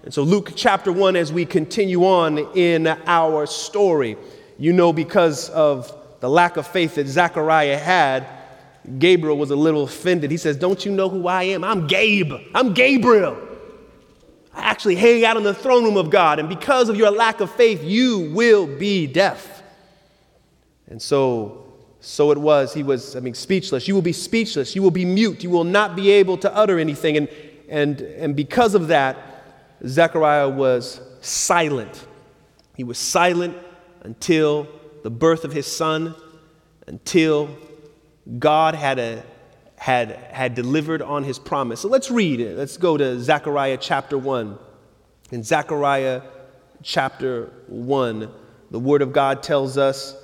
And so Luke chapter 1, as we continue on in our story, you know, because of the lack of faith that Zechariah had, Gabriel was a little offended. He says, "Don't you know who I am? I'm Gabe. I'm Gabriel. I actually hang out in the throne room of God. And because of your lack of faith, you will be deaf." And so it was. He was, speechless. You will be speechless. You will be mute. You will not be able to utter anything. And because of that, Zechariah was silent. He was silent until the birth of his son, until God had delivered on his promise. So let's read it. Let's go to Zechariah chapter 1. In Zechariah chapter 1, the word of God tells us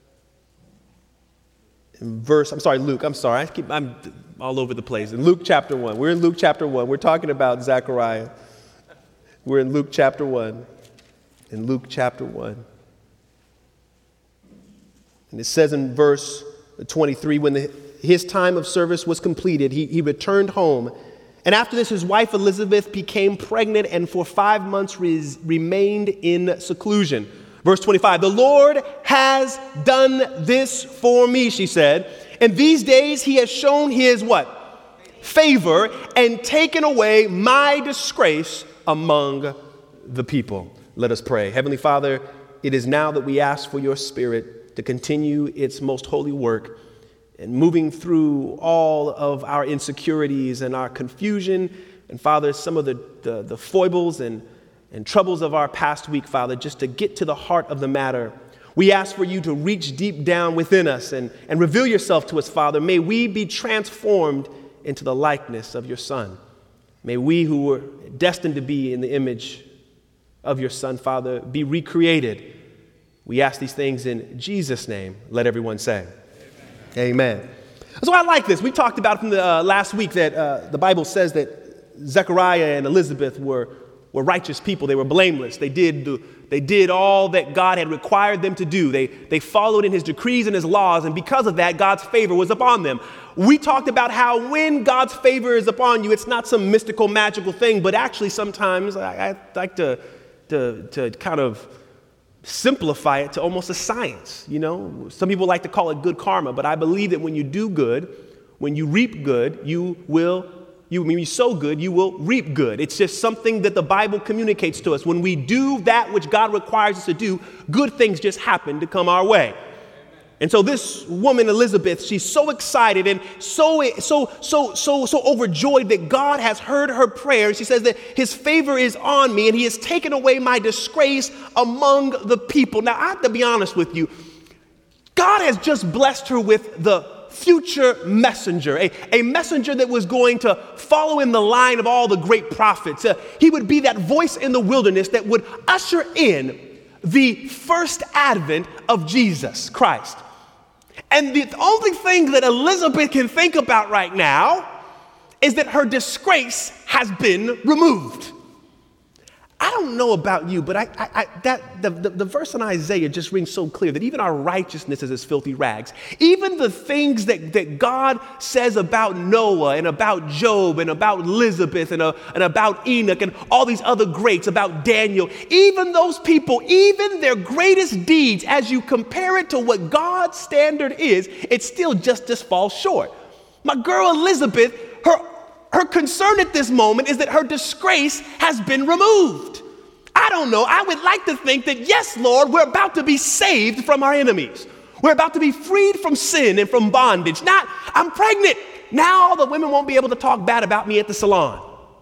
in Luke, I'm all over the place. In Luke chapter 1, we're in Luke chapter 1. We're talking about Zechariah. We're in Luke chapter 1. In Luke chapter 1. And it says in verse 23, when his time of service was completed, he returned home. And after this, his wife Elizabeth became pregnant and for 5 months remained in seclusion. Verse 25, "The Lord has done this for me," she said. "And these days he has shown his" what? "Favor, and taken away my disgrace among the people." Let us pray. Heavenly Father, it is now that we ask for your Spirit to continue its most holy work and moving through all of our insecurities and our confusion. And Father, some of the foibles and troubles of our past week, Father, just to get to the heart of the matter. We ask for you to reach deep down within us and reveal yourself to us, Father. May we be transformed into the likeness of your Son. May we who were destined to be in the image of your Son, Father, be recreated. We ask these things in Jesus' name. Let everyone say, Amen. So I like this. We talked about from the last week that the Bible says that Zechariah and Elizabeth were righteous people. They were blameless. They did all that God had required them to do. They followed in his decrees and his laws, and because of that, God's favor was upon them. We talked about how when God's favor is upon you, it's not some mystical, magical thing, but actually sometimes I like to kind of simplify it to almost a science. You know, some people like to call it good karma, but I believe that when you do good, when you reap good, when you sow good, you will reap good. It's just something that the Bible communicates to us. When we do that which God requires us to do, good things just happen to come our way. And so this woman, Elizabeth, she's so excited and so overjoyed that God has heard her prayer. She says that his favor is on me and he has taken away my disgrace among the people. Now, I have to be honest with you. God has just blessed her with the future messenger, a messenger that was going to follow in the line of all the great prophets. He would be that voice in the wilderness that would usher in the first advent of Jesus Christ. And the only thing that Elizabeth can think about right now is that her disgrace has been removed. I don't know about you, but the verse in Isaiah just rings so clear that even our righteousness is as filthy rags. Even the things that God says about Noah and about Job and about Elizabeth and about Enoch and all these other greats, about Daniel, even those people, even their greatest deeds, as you compare it to what God's standard is, it still just falls short. My girl Elizabeth, her concern at this moment is that her disgrace has been removed. I don't know. I would like to think that, yes, Lord, we're about to be saved from our enemies. We're about to be freed from sin and from bondage. Not, I'm pregnant. Now all the women won't be able to talk bad about me at the salon.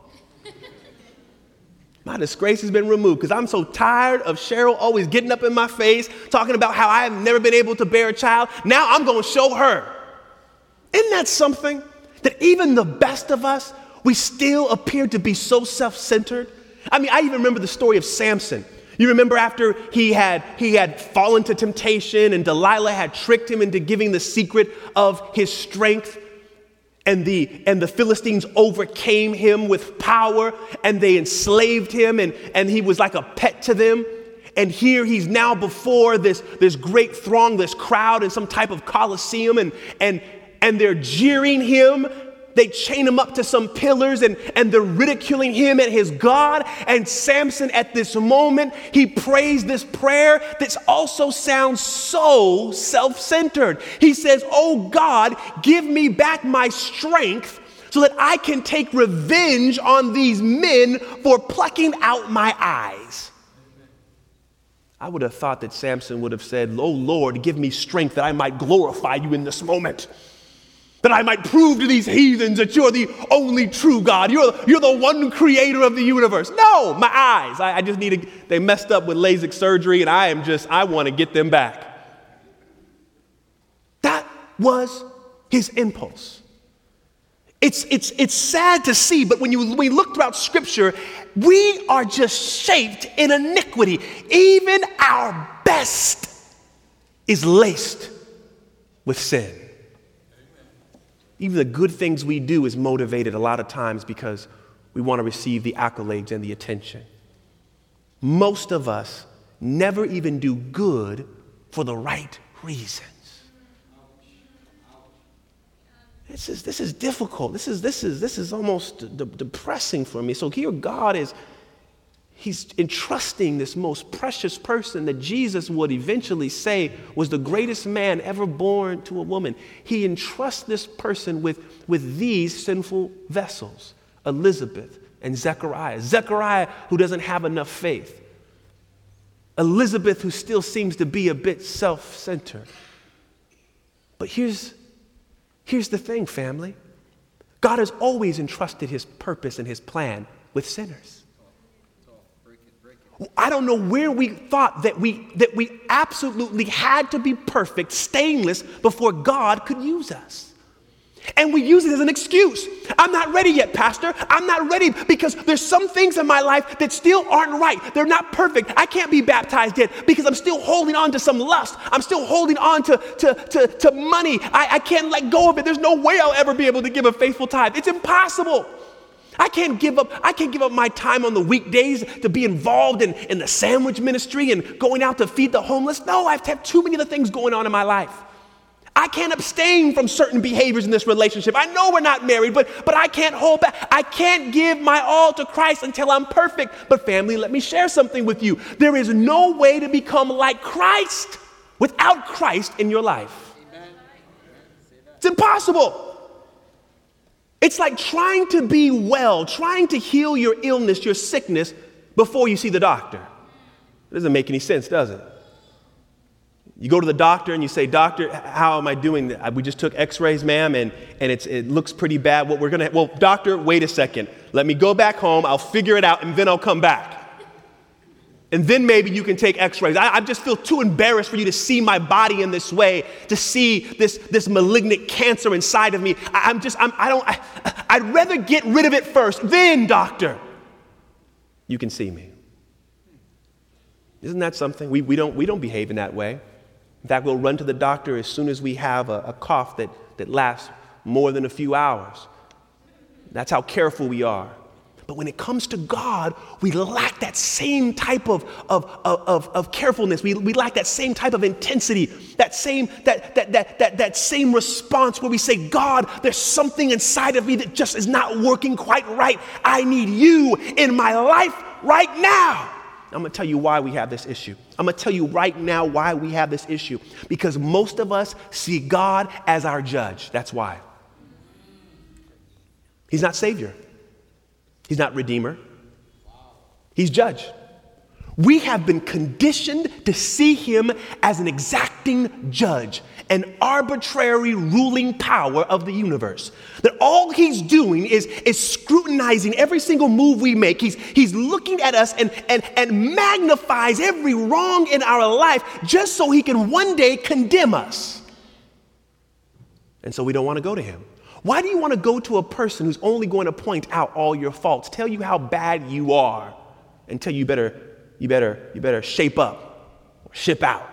My disgrace has been removed because I'm so tired of Cheryl always getting up in my face, talking about how I have never been able to bear a child. Now I'm going to show her. Isn't that something? That even the best of us, we still appear to be so self-centered. I mean, I even remember the story of Samson. You remember after he had fallen to temptation and Delilah had tricked him into giving the secret of his strength, and the Philistines overcame him with power and they enslaved him and he was like a pet to them. And here he's now before this great throng, this crowd in some type of coliseum, and they're jeering him They chain him up to some pillars and they're ridiculing him and his God. And Samson, at this moment, he prays this prayer that also sounds so self-centered. He says, "Oh God, give me back my strength so that I can take revenge on these men for plucking out my eyes." I would have thought that Samson would have said, "Oh Lord, give me strength that I might glorify you in this moment. That I might prove to these heathens that you're the only true God. You're the one creator of the universe." No, my eyes. I just they messed up with LASIK surgery and I want to get them back. That was his impulse. It's sad to see, but when you look throughout Scripture, we are just shaped in iniquity. Even our best is laced with sin. Even the good things we do is motivated a lot of times because we want to receive the accolades and the attention. Most of us never even do good for the right reasons. This is difficult. This is almost depressing for me. So here God he's entrusting this most precious person that Jesus would eventually say was the greatest man ever born to a woman. He entrusts this person with these sinful vessels, Elizabeth and Zechariah. Zechariah, who doesn't have enough faith. Elizabeth, who still seems to be a bit self-centered. But here's the thing, family. God has always entrusted his purpose and his plan with sinners. I don't know where we thought that we absolutely had to be perfect, stainless, before God could use us. And we use it as an excuse. "I'm not ready yet, Pastor. I'm not ready because there's some things in my life that still aren't right. They're not perfect. I can't be baptized yet because I'm still holding on to some lust. I'm still holding on to money. I can't let go of it. There's no way I'll ever be able to give a faithful tithe. It's impossible. I can't give up my time on the weekdays to be involved in the sandwich ministry and going out to feed the homeless. No, I've had too many other things going on in my life. I can't abstain from certain behaviors in this relationship. I know we're not married, but I can't hold back. I can't give my all to Christ until I'm perfect." But family, let me share something with you. There is no way to become like Christ without Christ in your life. Amen. It's impossible. It's like trying to be well, trying to heal your illness, your sickness, before you see the doctor. It doesn't make any sense, does it? You go to the doctor and you say, "Doctor, how am I doing? We just took x-rays, ma'am, and it looks pretty bad. Well, doctor, wait a second. Let me go back home. I'll figure it out, and then I'll come back. And then maybe you can take x-rays. I just feel too embarrassed for you to see my body in this way, to see this malignant cancer inside of me. I'd rather get rid of it first. Then, doctor, you can see me." Isn't that something? We don't behave in that way. In fact, we'll run to the doctor as soon as we have a cough that lasts more than a few hours. That's how careful we are. But when it comes to God, we lack that same type of carefulness. We lack that same type of intensity, that same response where we say, "God, there's something inside of me that just is not working quite right. I need you in my life right now." I'm going to tell you why we have this issue. I'm going to tell you right now why we have this issue. Because most of us see God as our judge. That's why. He's not Savior. He's not Redeemer. He's judge. We have been conditioned to see him as an exacting judge, an arbitrary ruling power of the universe. That all he's doing is scrutinizing every single move we make. He's looking at us and magnifies every wrong in our life just so he can one day condemn us. And so we don't want to go to him. Why do you want to go to a person who's only going to point out all your faults, tell you how bad you are, and tell you you better shape up or ship out?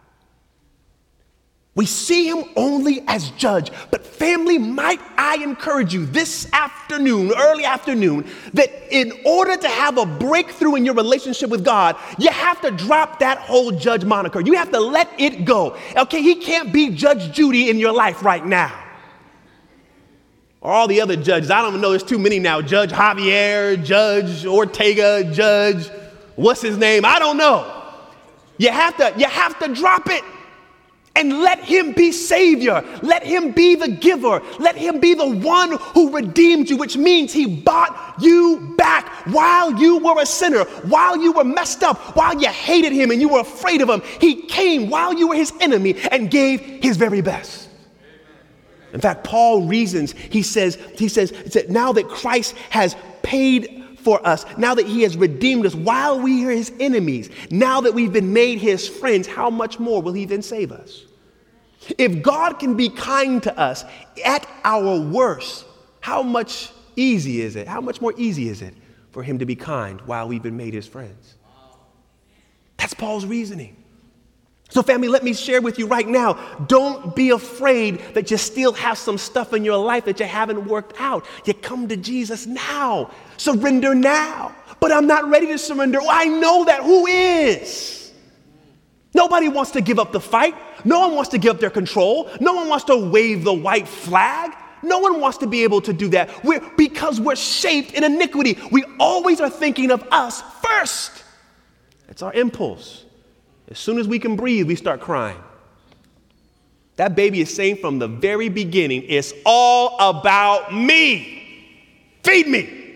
We see him only as judge. But family, might I encourage you this afternoon, early afternoon, that in order to have a breakthrough in your relationship with God, you have to drop that whole judge moniker. You have to let it go. Okay, he can't be Judge Judy in your life right now. or all the other judges. I don't even know, there's too many now. Judge Javier, Judge Ortega, Judge, what's his name? I don't know. You have to drop it and let him be Savior. Let him be the giver. Let him be the one who redeemed you, which means he bought you back while you were a sinner, while you were messed up, while you hated him and you were afraid of him. He came while you were his enemy and gave his very best. In fact, Paul reasons, he says, now that Christ has paid for us, now that he has redeemed us while we are his enemies, now that we've been made his friends, how much more will he then save us? If God can be kind to us at our worst, how much more easy is it for him to be kind while we've been made his friends? That's Paul's reasoning. So family, let me share with you right now, don't be afraid that you still have some stuff in your life that you haven't worked out. You come to Jesus now. Surrender now. But I'm not ready to surrender. Well, I know that. Who is? Nobody wants to give up the fight. No one wants to give up their control. No one wants to wave the white flag. No one wants to be able to do that. Because we're shaped in iniquity. We always are thinking of us first. It's our impulse. As soon as we can breathe, we start crying. That baby is saying from the very beginning, it's all about me. Feed me.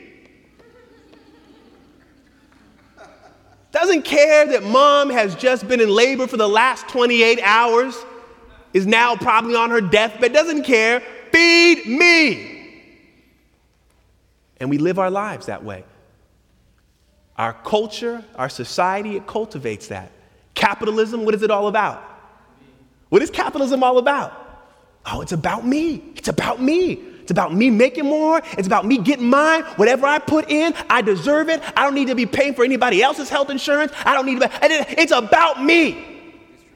Doesn't care that mom has just been in labor for the last 28 hours, is now probably on her deathbed. Doesn't care. Feed me. And we live our lives that way. Our culture, our society, it cultivates that. Capitalism, what is it all about? What is capitalism all about? Oh, it's about me. It's about me. It's about me making more. It's about me getting mine. Whatever I put in, I deserve it. I don't need to be paying for anybody else's health insurance. I don't need to be, it's about me.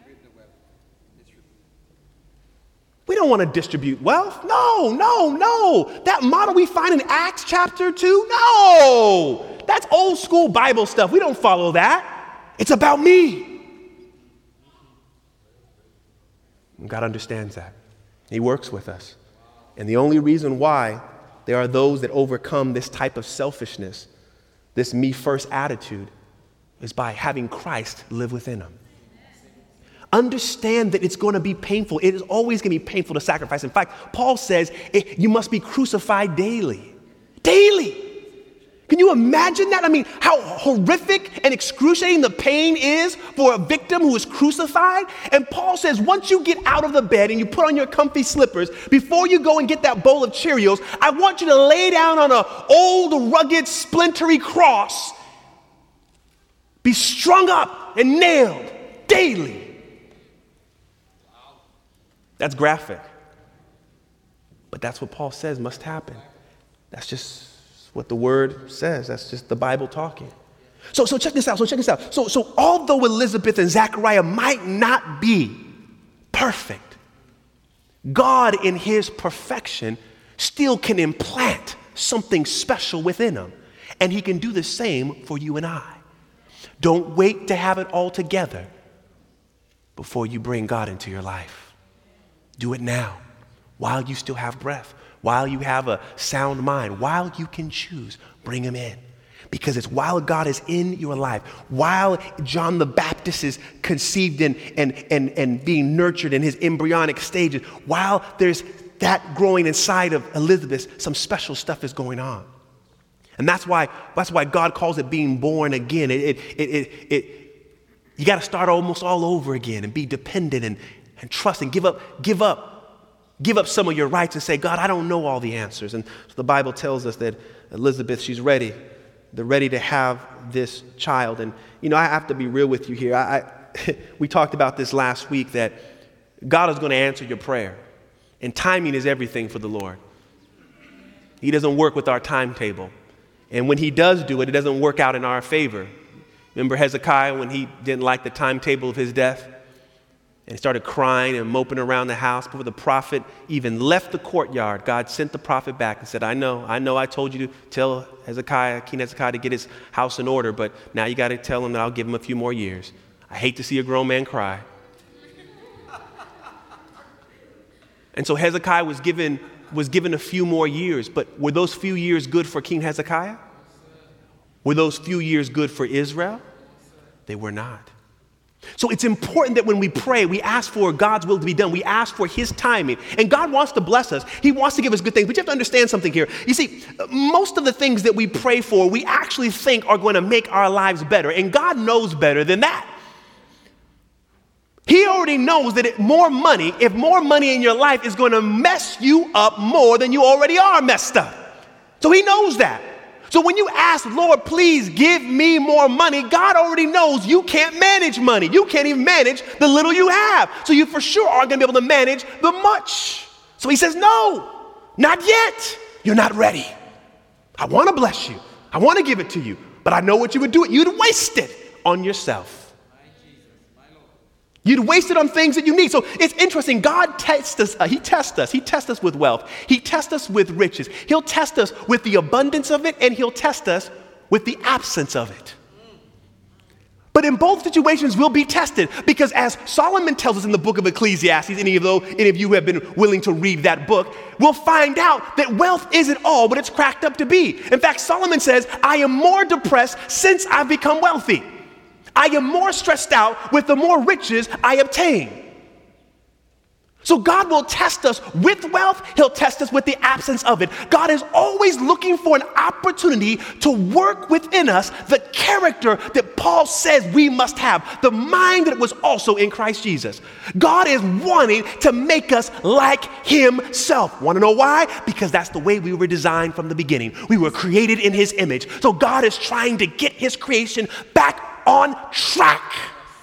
We don't want to distribute wealth. No. That model we find in Acts chapter 2, no. That's old school Bible stuff. We don't follow that. It's about me. And God understands that. He works with us. And the only reason why there are those that overcome this type of selfishness, this me first attitude, is by having Christ live within them. Understand that it's going to be painful. It is always going to be painful to sacrifice. In fact, Paul says you must be crucified daily. Daily. Can you imagine that? I mean, how horrific and excruciating the pain is for a victim who is crucified? And Paul says, once you get out of the bed and you put on your comfy slippers, before you go and get that bowl of Cheerios, I want you to lay down on an old, rugged, splintery cross, be strung up and nailed daily. That's graphic. But that's what Paul says must happen. That's just what the word says. That's just the Bible talking. So check this out. So although Elizabeth and Zechariah might not be perfect, God in his perfection still can implant something special within them. And he can do the same for you and I. Don't wait to have it all together before you bring God into your life. Do it now, while you still have breath. While you have a sound mind, while you can choose, bring him in. Because it's while God is in your life, while John the Baptist is conceived and being nurtured in his embryonic stages, while there's that growing inside of Elizabeth, some special stuff is going on. And that's why God calls it being born again. You got to start almost all over again and be dependent and trust and give up some of your rights and say, God, I don't know all the answers. And so the Bible tells us that Elizabeth, she's ready. They're ready to have this child. And, I have to be real with you here. We talked about this last week, that God is going to answer your prayer. And timing is everything for the Lord. He doesn't work with our timetable. And when he does do it, it doesn't work out in our favor. Remember Hezekiah when he didn't like the timetable of his death? And he started crying and moping around the house. Before the prophet even left the courtyard, God sent the prophet back and said, I know I told you to tell King Hezekiah to get his house in order, but now you got to tell him that I'll give him a few more years. I hate to see a grown man cry. And so Hezekiah was given was given a few more years, but were those few years good for King Hezekiah? Were those few years good for Israel? They were not. So it's important that when we pray, we ask for God's will to be done. We ask for his timing. And God wants to bless us. He wants to give us good things. But you have to understand something here. You see, most of the things that we pray for, we actually think are going to make our lives better. And God knows better than that. He already knows that if more money in your life is going to mess you up more than you already are messed up. So he knows that. So when you ask, Lord, please give me more money, God already knows you can't manage money. You can't even manage the little you have. So you for sure aren't going to be able to manage the much. So he says, no, not yet. You're not ready. I want to bless you. I want to give it to you. But I know what you would do. You'd waste it on yourself. You'd waste it on things that you need. So it's interesting. God tests us. He tests us. He tests us with wealth. He tests us with riches. He'll test us with the abundance of it, and he'll test us with the absence of it. But in both situations, we'll be tested because as Solomon tells us in the book of Ecclesiastes, any of you who have been willing to read that book, we'll find out that wealth isn't all what it's cracked up to be. In fact, Solomon says, I am more depressed since I've become wealthy. I am more stressed out with the more riches I obtain. So God will test us with wealth. He'll test us with the absence of it. God is always looking for an opportunity to work within us the character that Paul says we must have, the mind that was also in Christ Jesus. God is wanting to make us like himself. Want to know why? Because that's the way we were designed from the beginning. We were created in his image. So God is trying to get his creation back on track.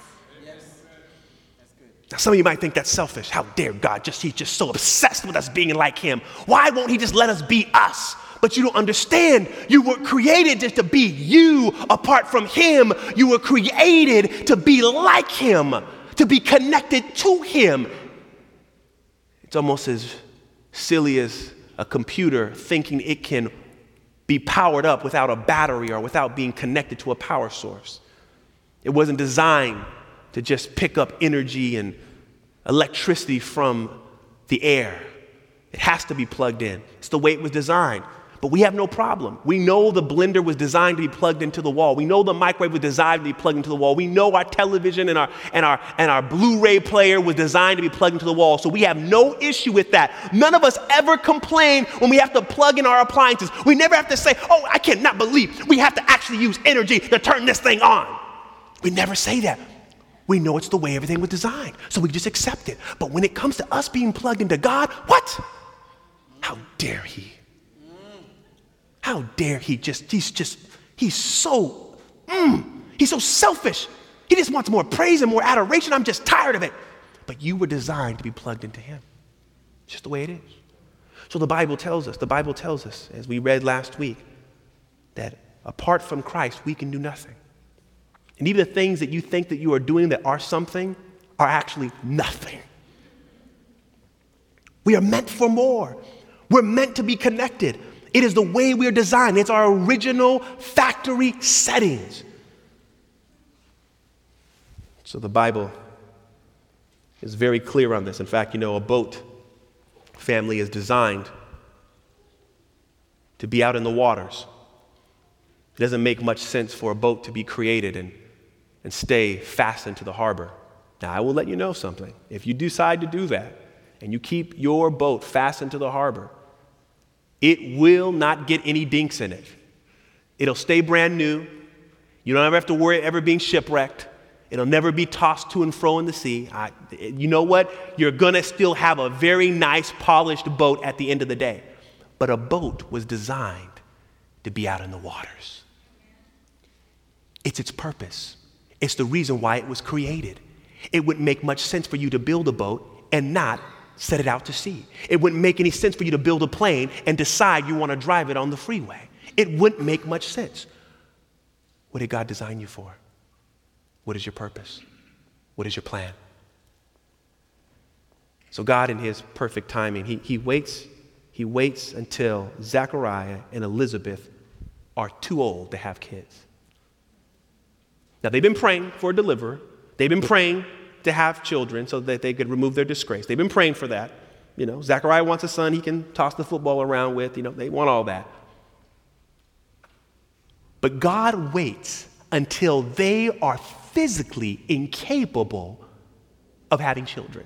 Now, some of you might think that's selfish. How dare God? He's just so obsessed with us being like him. Why won't he just let us be us? But you don't understand. You were created just to be you apart from him. You were created to be like him, to be connected to him. It's almost as silly as a computer thinking it can be powered up without a battery or without being connected to a power source. It wasn't designed to just pick up energy and electricity from the air. It has to be plugged in. It's the way it was designed. But we have no problem. We know the blender was designed to be plugged into the wall. We know the microwave was designed to be plugged into the wall. We know our television and our Blu-ray player was designed to be plugged into the wall. So we have no issue with that. None of us ever complain when we have to plug in our appliances. We never have to say, oh, I cannot believe we have to actually use energy to turn this thing on. We never say that. We know it's the way everything was designed, so we just accept it. But when it comes to us being plugged into God, what? How dare he? How dare he he's so selfish. He just wants more praise and more adoration. I'm just tired of it. But you were designed to be plugged into him. It's just the way it is. So the Bible tells us, as we read last week, that apart from Christ, we can do nothing. And even the things that you think that you are doing that are something are actually nothing. We are meant for more. We're meant to be connected. It is the way we are designed. It's our original factory settings. So the Bible is very clear on this. In fact, a boat family is designed to be out in the waters. It doesn't make much sense for a boat to be created and stay fastened to the harbor. Now, I will let you know something. If you decide to do that and you keep your boat fastened to the harbor, it will not get any dinks in it. It'll stay brand new. You don't ever have to worry ever being shipwrecked. It'll never be tossed to and fro in the sea. You know what? You're going to still have a very nice, polished boat at the end of the day. But a boat was designed to be out in the waters. It's its purpose. It's the reason why it was created. It wouldn't make much sense for you to build a boat and not set it out to sea. It wouldn't make any sense for you to build a plane and decide you want to drive it on the freeway. It wouldn't make much sense. What did God design you for? What is your purpose? What is your plan? So God, in his perfect timing, he waits until Zechariah and Elizabeth are too old to have kids. Now, they've been praying for a deliverer. They've been praying to have children so that they could remove their disgrace. They've been praying for that. Zechariah wants a son he can toss the football around with. They want all that. But God waits until they are physically incapable of having children.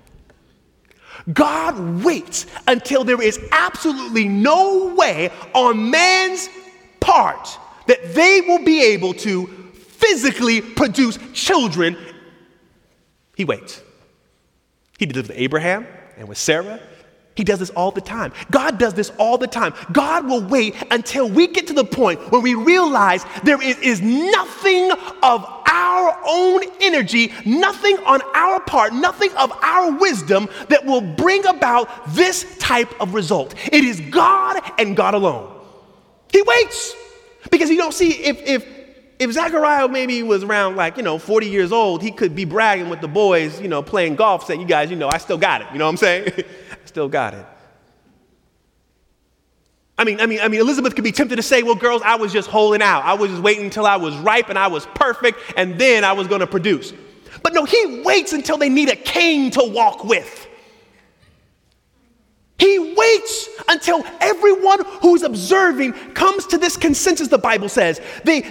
God waits until there is absolutely no way on man's part that they will be able to physically produce children. He waits. He did it with Abraham and with Sarah. He does this all the time. God does this all the time. God will wait until we get to the point where we realize there is nothing of our own energy, nothing on our part, nothing of our wisdom that will bring about this type of result. It is God and God alone. He waits because if Zechariah maybe was around 40 years old, he could be bragging with the boys, playing golf, saying, you guys, I still got it. You know what I'm saying? I still got it. I mean, Elizabeth could be tempted to say, well, girls, I was just holding out. I was just waiting until I was ripe and I was perfect, and then I was going to produce. But no, he waits until they need a king to walk with. He waits until everyone who's observing comes to this consensus, the Bible says. They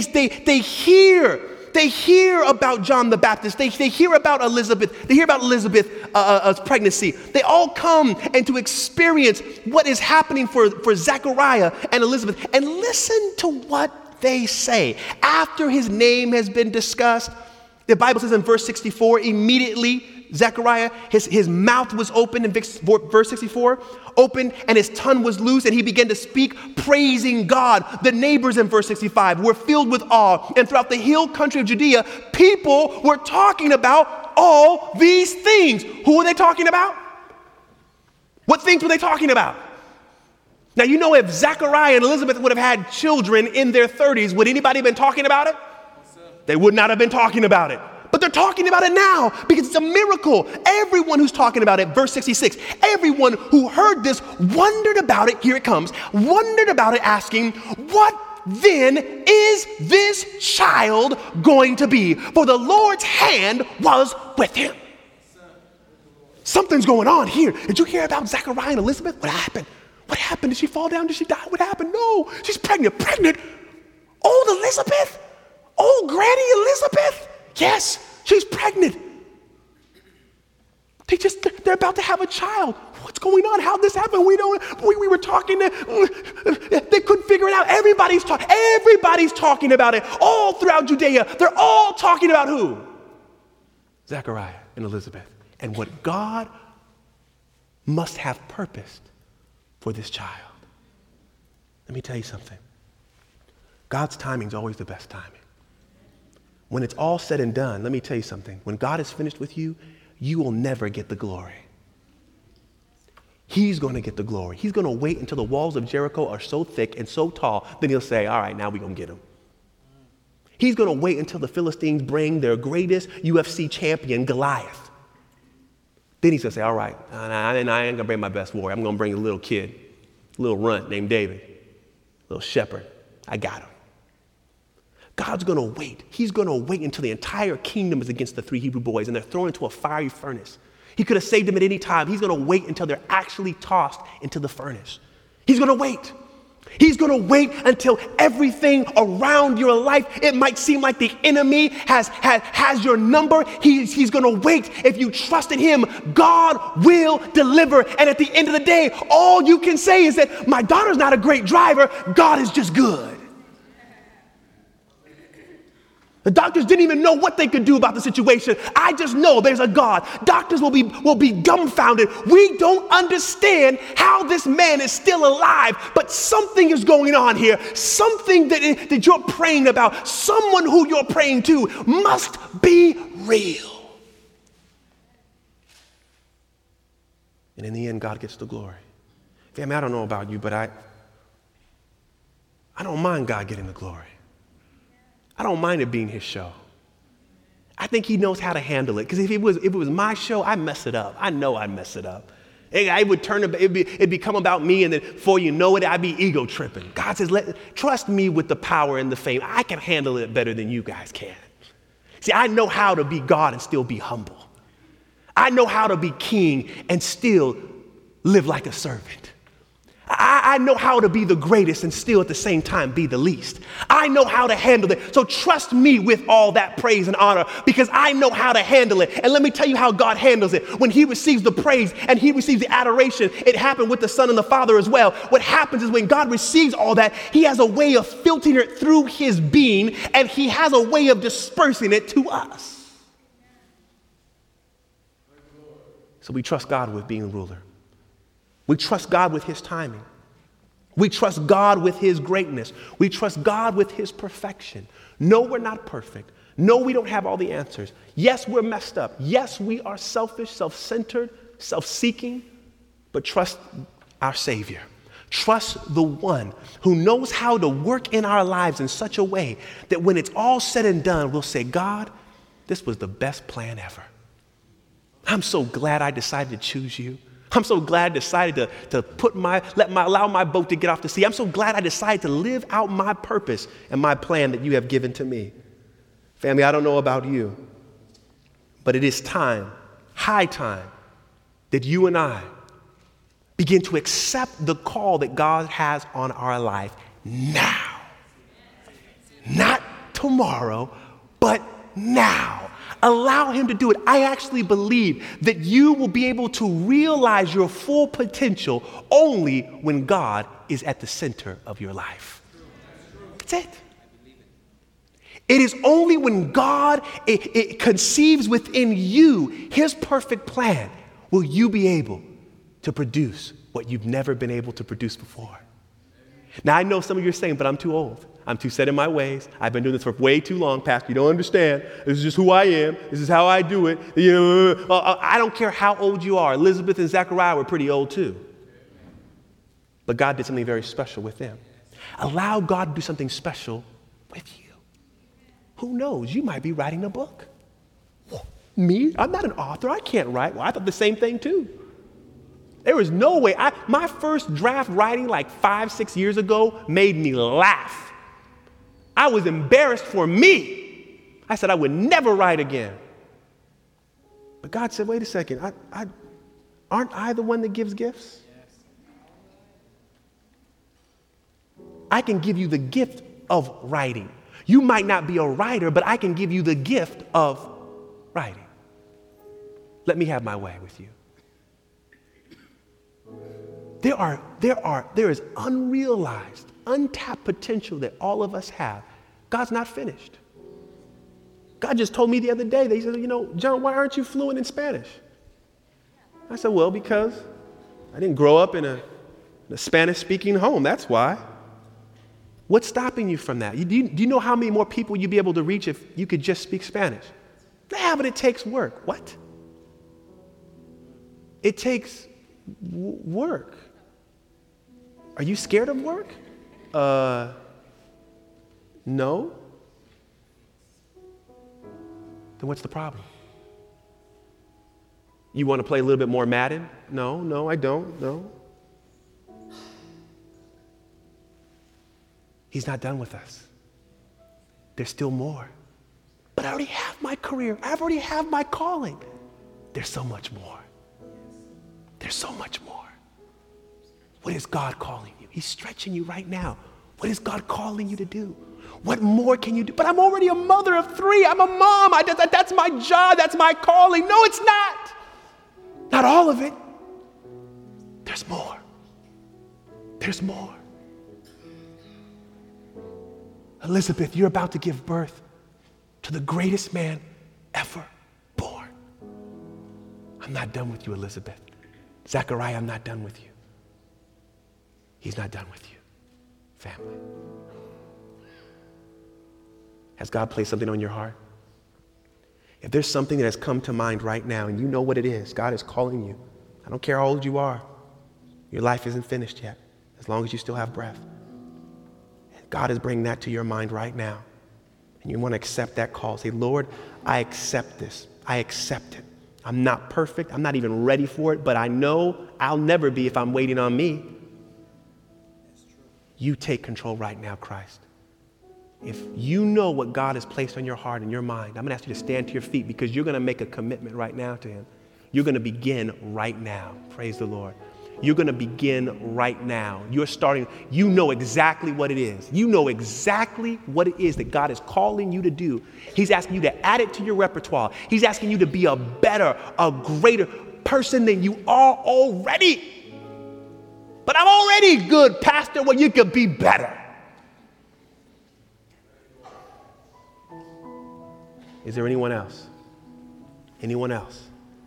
hear about John the Baptist. They hear about Elizabeth. They hear about Elizabeth's pregnancy. They all come and to experience what is happening for Zechariah and Elizabeth. And listen to what they say. After his name has been discussed, the Bible says in verse 64, immediately Zechariah, his mouth was open in verse 64, open, and his tongue was loose, and he began to speak, praising God. The neighbors in verse 65 were filled with awe, and throughout the hill country of Judea, people were talking about all these things. Who were they talking about? What things were they talking about? Now, if Zechariah and Elizabeth would have had children in their 30s, would anybody have been talking about it? They would not have been talking about it. But they're talking about it now because it's a miracle. Everyone who's talking about it, verse 66, everyone who heard this wondered about it, here it comes, wondered about it, asking, what then is this child going to be? For the Lord's hand was with him. Something's going on here. Did you hear about Zechariah and Elizabeth? What happened? What happened? Did she fall down? Did she die? What happened? No, she's pregnant. Pregnant? Old Elizabeth? Old Granny Elizabeth? Yes, she's pregnant. They're about to have a child. What's going on? How'd this happen? We were talking, they couldn't figure it out. Everybody's talking about it all throughout Judea. They're all talking about who? Zechariah and Elizabeth. And what God must have purposed for this child. Let me tell you something. God's timing is always the best timing. When it's all said and done, let me tell you something. When God is finished with you, you will never get the glory. He's going to get the glory. He's going to wait until the walls of Jericho are so thick and so tall, then he'll say, all right, now we're going to get him. He's going to wait until the Philistines bring their greatest UFC champion, Goliath. Then he's going to say, all right, I ain't going to bring my best warrior. I'm going to bring a little kid, a little runt named David, a little shepherd. I got him. God's going to wait. He's going to wait until the entire kingdom is against the 3 Hebrew boys and they're thrown into a fiery furnace. He could have saved them at any time. He's going to wait until they're actually tossed into the furnace. He's going to wait. He's going to wait until everything around your life, it might seem like the enemy has your number. He's going to wait. If you trust in him, God will deliver. And at the end of the day, all you can say is that my daughter's not a great driver. God is just good. The doctors didn't even know what they could do about the situation. I just know there's a God. Doctors will be dumbfounded. We don't understand how this man is still alive, but something is going on here. Something that you're praying about, someone who you're praying to must be real. And in the end, God gets the glory. Family, I don't know about you, but I don't mind God getting the glory. I don't mind it being his show. I think he knows how to handle it. Because if it was my show, I'd mess it up. I know I'd mess it up. It'd become about me, and then before you know it, I'd be ego tripping. God says, trust me with the power and the fame. I can handle it better than you guys can. See, I know how to be God and still be humble. I know how to be king and still live like a servant. I know how to be the greatest and still at the same time be the least. I know how to handle it. So trust me with all that praise and honor because I know how to handle it. And let me tell you how God handles it. When he receives the praise and he receives the adoration, it happened with the Son and the Father as well. What happens is when God receives all that, he has a way of filtering it through his being and he has a way of dispersing it to us. So we trust God with being ruler. We trust God with his timing. We trust God with his greatness. We trust God with his perfection. No, we're not perfect. No, we don't have all the answers. Yes, we're messed up. Yes, we are selfish, self-centered, self-seeking, but trust our Savior. Trust the one who knows how to work in our lives in such a way that when it's all said and done, we'll say, God, this was the best plan ever. I'm so glad I decided to choose you. I'm so glad I decided to allow my boat to get off the sea. I'm so glad I decided to live out my purpose and my plan that you have given to me. Family, I don't know about you, but it is time, high time, that you and I begin to accept the call that God has on our life now. Not tomorrow, but now. Allow him to do it. I actually believe that you will be able to realize your full potential only when God is at the center of your life. That's it. It is only when God it conceives within you his perfect plan will you be able to produce what you've never been able to produce before. Now, I know some of you are saying, but I'm too old. I'm too set in my ways. I've been doing this for way too long, Pastor. You don't understand. This is just who I am. This is how I do it. You know, I don't care how old you are. Elizabeth and Zechariah were pretty old too. But God did something very special with them. Allow God to do something special with you. Who knows? You might be writing a book. Me? I'm not an author. I can't write. Well, I thought the same thing too. There was no way. My first draft writing like 5-6 years ago made me laugh. I was embarrassed for me. I said I would never write again. But God said, wait a second, aren't I the one that gives gifts? I can give you the gift of writing. You might not be a writer, but I can give you the gift of writing. Let me have my way with you. There is unrealized, untapped potential that all of us have. God's not finished. God just told me the other day, they said, John, why aren't you fluent in Spanish? I said, well, because I didn't grow up in a Spanish-speaking home. That's why. What's stopping you from that? Do you know how many more people you'd be able to reach if you could just speak Spanish? Yeah, but it takes work. What? It takes work. Are you scared of work? No. Then what's the problem? You want to play a little bit more Madden? No, I don't. No. He's not done with us. There's still more. But I already have my career. I already have my calling. There's so much more. There's so much more. What is God calling you? He's stretching you right now. What is God calling you to do? What more can you do? But I'm already a mother of 3. I'm a mom. That's my job. That's my calling. No, it's not. Not all of it. There's more. There's more. Elizabeth, you're about to give birth to the greatest man ever born. I'm not done with you, Elizabeth. Zechariah, I'm not done with you. He's not done with you, family. Has God placed something on your heart? If there's something that has come to mind right now and you know what it is, God is calling you. I don't care how old you are. Your life isn't finished yet, as long as you still have breath. And God is bringing that to your mind right now. And you want to accept that call. Say, Lord, I accept this. I accept it. I'm not perfect. I'm not even ready for it, but I know I'll never be if I'm waiting on me. You take control right now, Christ. If you know what God has placed on your heart and your mind, I'm going to ask you to stand to your feet because you're going to make a commitment right now to him. You're going to begin right now. Praise the Lord. You're going to begin right now. You're starting, you know exactly what it is. You know exactly what it is that God is calling you to do. He's asking you to add it to your repertoire. He's asking you to be a better, a greater person than you are already. But I'm already good, Pastor. Well, you could be better. Is there anyone else? Anyone else?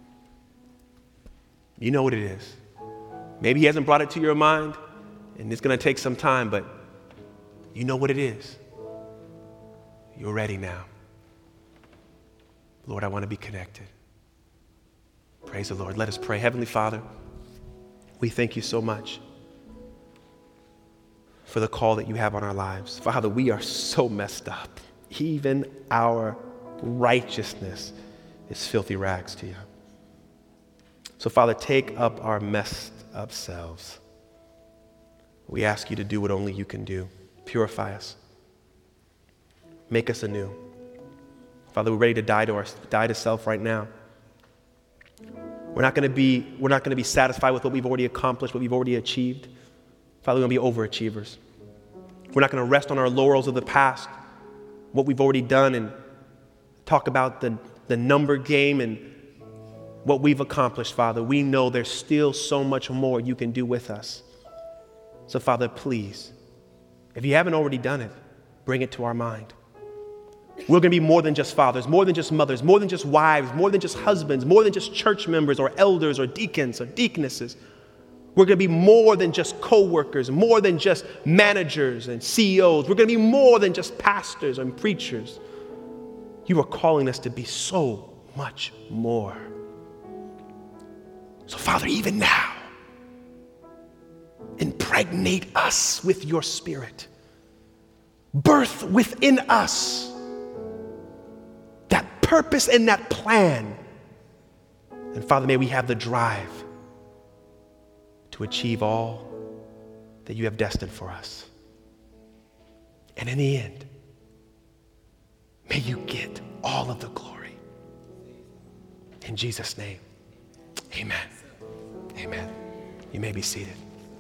You know what it is. Maybe he hasn't brought it to your mind, and it's going to take some time, but you know what it is. You're ready now. Lord, I want to be connected. Praise the Lord. Let us pray. Heavenly Father, we thank you so much for the call that you have on our lives. Father, we are so messed up. Even our righteousness is filthy rags to you. So, Father, take up our messed up selves. We ask you to do what only you can do. Purify us. Make us anew. Father, we're ready to die to self right now. We're not going to be satisfied with what we've already accomplished, what we've already achieved. Father, we're going to be overachievers. We're not going to rest on our laurels of the past, what we've already done, and talk about the number game and what we've accomplished, Father. We know there's still so much more you can do with us. So, Father, please, if you haven't already done it, bring it to our mind. We're going to be more than just fathers, more than just mothers, more than just wives, more than just husbands, more than just church members or elders or deacons or deaconesses. We're going to be more than just co-workers, more than just managers and CEOs. We're going to be more than just pastors and preachers. You are calling us to be so much more. So, Father, even now, impregnate us with your Spirit. Birth within us that purpose and that plan. And, Father, may we have the drive to achieve all that you have destined for us. And in the end, may you get all of the glory. In Jesus' name, amen. Amen. You may be seated.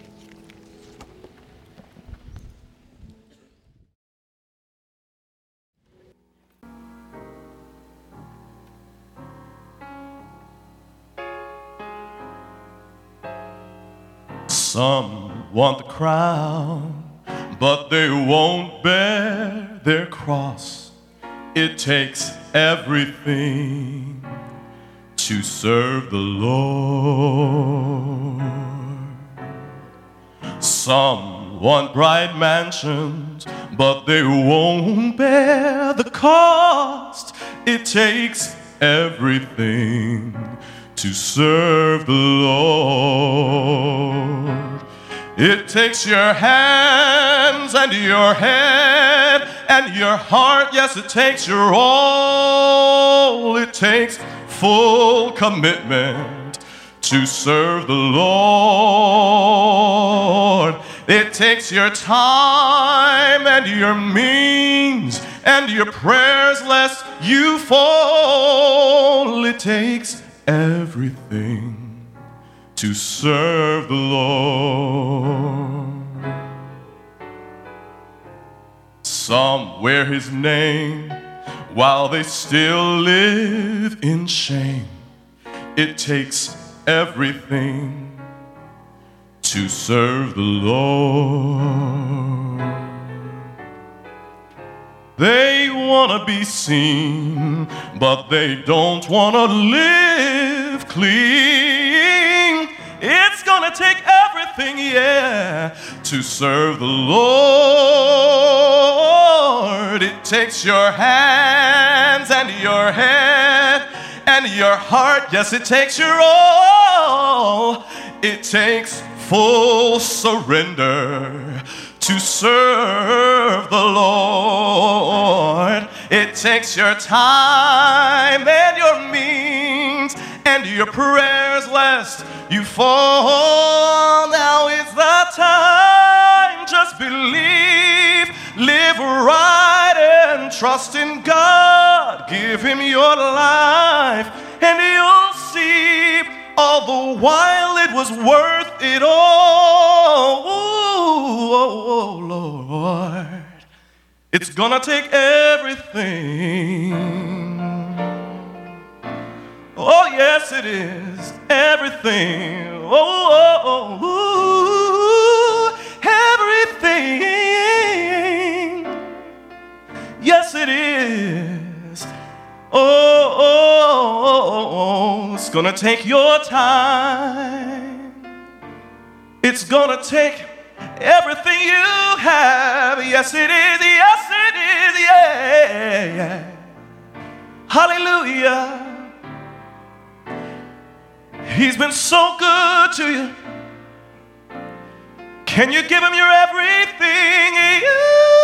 Some want the crown, but they won't bear their cross. It takes everything to serve the Lord. Some want bright mansions, but they won't bear the cost. It takes everything to serve the Lord. It takes your hands and your head and your heart. Yes, it takes your all. It takes full commitment to serve the Lord. It takes your time and your means and your prayers lest you fall. It takes everything to serve the Lord. Some wear his name while they still live in shame. It takes everything to serve the Lord. They want to be seen, but they don't want to live clean. It's going to take everything, yeah, to serve the Lord. It takes your hands and your head and your heart. Yes, it takes your all. It takes full surrender to serve the Lord. It takes your time and your means and your prayers lest you fall. Now is the time. Just believe, live right, and trust in God. Give him your life and you'll see all the while it was worth it all, oh, Lord. It's gonna take everything. Oh, yes, it is. Everything. Everything. Yes, it is. It's gonna take your time. It's gonna take everything you have. Yes, it is. Yes, it is. Yeah. Hallelujah. He's been so good to you. Can you give him your everything?